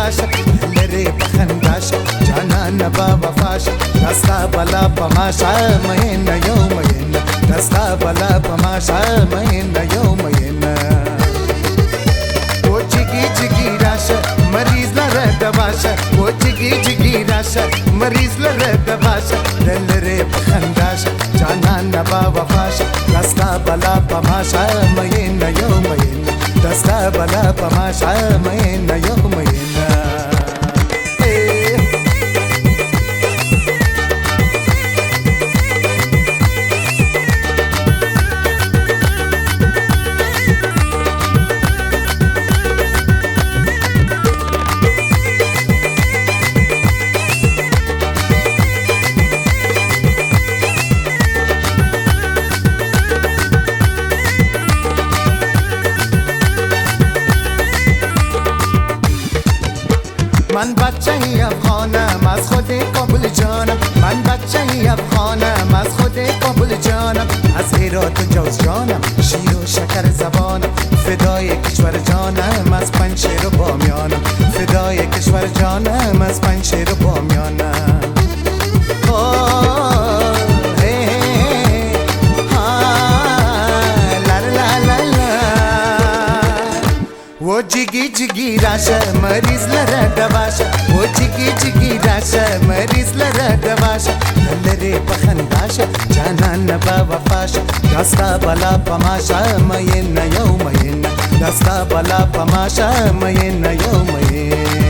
پخنداشه لره پخنداشه جانان با وفاشه دستا بلا پماشه مهینه یو مهینه دستا بلا پماشه مهینه یو مهینه او جگی جگی راشه مریض لره دواشه او جگی جگی راشه مریض لره دواشه لره پخنداشه جانان با وفاشه دستا بلا پماشه مهینه یو مهینه دستا بلا پماشه مهینه یو مهینه من بچه افغانم از خود کابل جانم من بچه افغانم از خود کابل جانم از هرات و جوز جانم شیر و شکر زبانم فدای کشور جانم از پنجشیر و بامیانم فدای کشور جانم از پنجشیر و بامیانم वो जिगी जिगी राशा मरीज लरा दवाशा वो जिगी जिगी राशा मरीज लरा दवाशा लरे पखंदाशा जाना नबा वफाशा दस्ता बला पमाशा मयन यो मयन दस्ता बला पमाशा मयन यो मयन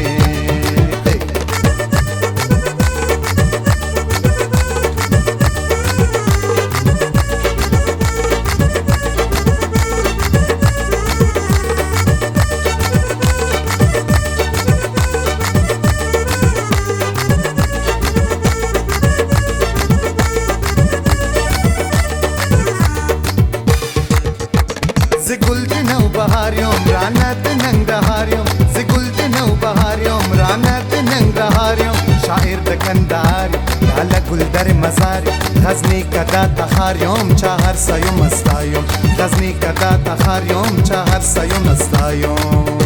زگل دنو بهار یوم رانت ننگرهار یوم زگل دنو بهار یوم رانت ننگرهار یوم شاعر دکندار لاله گل در مزار غزنی کدا تخار یوم چهار سایوم استایوم غزنی کدا تخار یوم چهار سایوم استایوم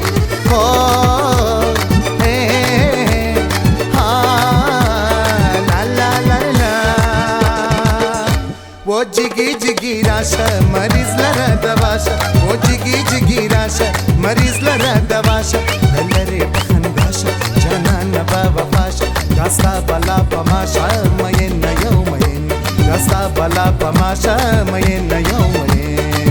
वो जिगी जिगी राशा मरीज लरा दवाशा वो जिगी जिगी राशा मरीज लरा दवाशा लरे पखंदाशा जाना नबा वफाशा दस्ता बला पमाशा मयन यो मयन दस्ता बला पमाशा मयन यो मयन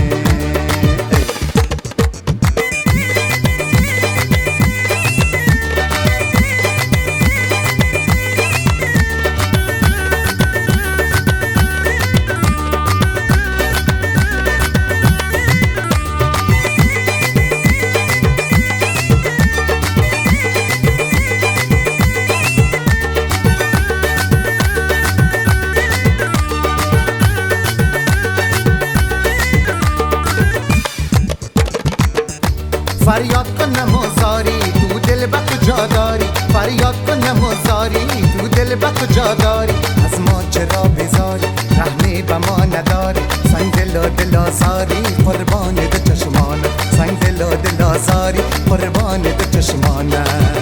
فریاد کنم و زاری تو دل به کجا داری فریاد کنم و زاری تو دل به کجا داری از ما چرا بیزاری رحمی به ما نداری سنگ دل و دل آزاری قربان دو چشمانم سنگ دل و دل آزاری قربان دو چشمانم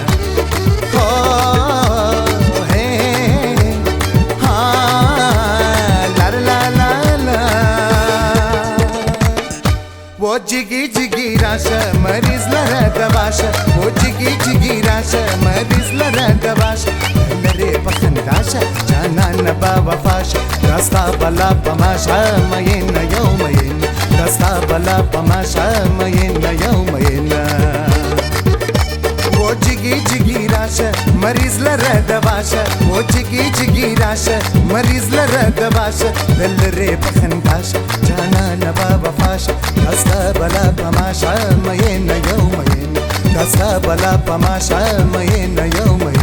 वो जिगी जिगी राशा मरीज लरा दवाशा वो जिगी जिगी राशा मरीज लरा दवाशा लरे पखंदाशा जाना नबा वफाशा दस्ता बला पमाशा मयन यो मयन दस्ता बला पमाशा मयन यो मयन वो जिगी जिगी राशा मरीज लरा दवाशा वो जिगी जिगी राशा मरीज लरा दवाशा लरे पखंदाशा जाना नबा वफाशा दस्ता बला पमाशा मयन यो मयन दस्ता बला पमाशा मयन यो मयन